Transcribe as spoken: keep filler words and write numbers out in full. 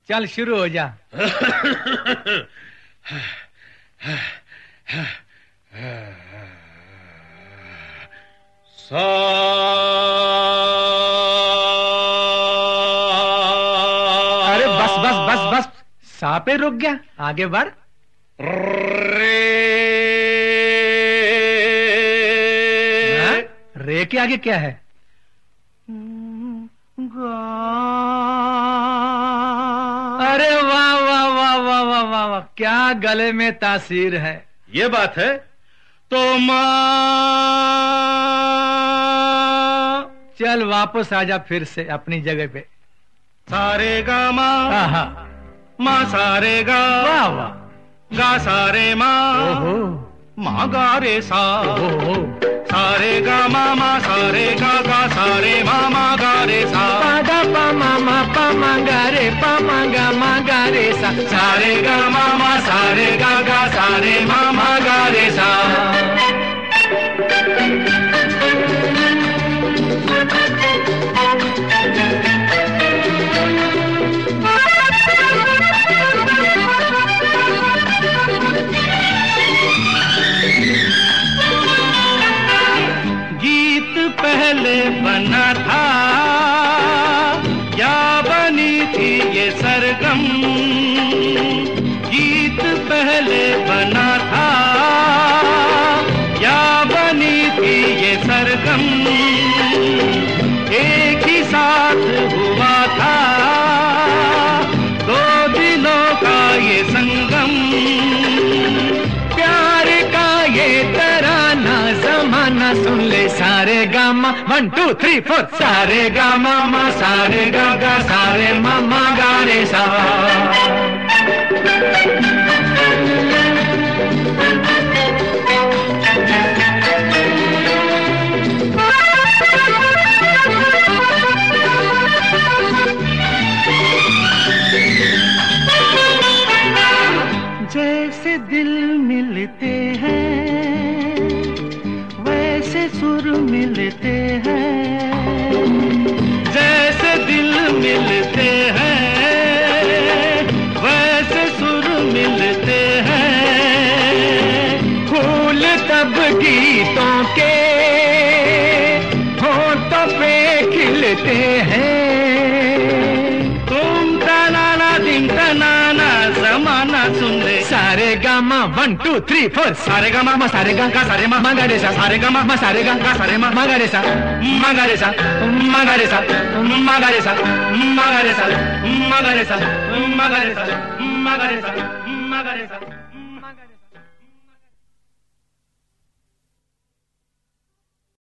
चल शुरू हो जा। सा अरे बस बस बस बस, सा पे रुक गया, आगे बढ़। रे हाँ? रे के आगे क्या है? अरे वाह वाह वाह वाह वाह वाह वाह, क्या गले में तासीर है। ये बात है तो माँ। चल वापस आजा फिर से अपनी जगह पे। सारे गा माँ, हाँ माँ सारे गा, वाह वाह, गा सारे माँ, ओहो माँ गा रे सा, ओहो, सारे गा माँ, माँ सारे गा, गा सारे माँ, माँ गा रे सा, पा गा पा मा मा पा मा गा रे पा मा गा मा गा रे सा, सारे गा माँ, माँ सारे गा, गा सारे माँ, माँ गा रे सा। पहले बना था या बनी थी ये सरगम, गीत पहले बना था या बनी थी ये सरगम, एक ही साथ हुआ था दो दिलों का ये संगम, प्यार का ये तराना जमाना सुन ले। सारे गा मा, वन टू थ्री फोर, सारे गा मा मा सारे गा गा सारे मा मा गा रे सा। जैसे दिल मिलते हैं वैसे सुर मिलते हैं, जैसे दिल मिलते हैं वैसे सुर मिलते हैं, फूल तब गीतों के होठों पे खिलते हैं, तुम तनाना दिन तनाना जमाना सुन ले। सारे गा मा वन टू थ्री फोर, सारे गा मा मा सारे गा गा सारे मा मा गा रे सा, सारे गा मा मा सारे गा गा सारे मा मा गा रे सा, मा गा रे सा, मा गा रे सा, मा गा रे सा, मा गा रे सा, मा गा रे सा, मा गा रे सा, मा गा रे सा, मा गा रे सा, मा गा रे सा।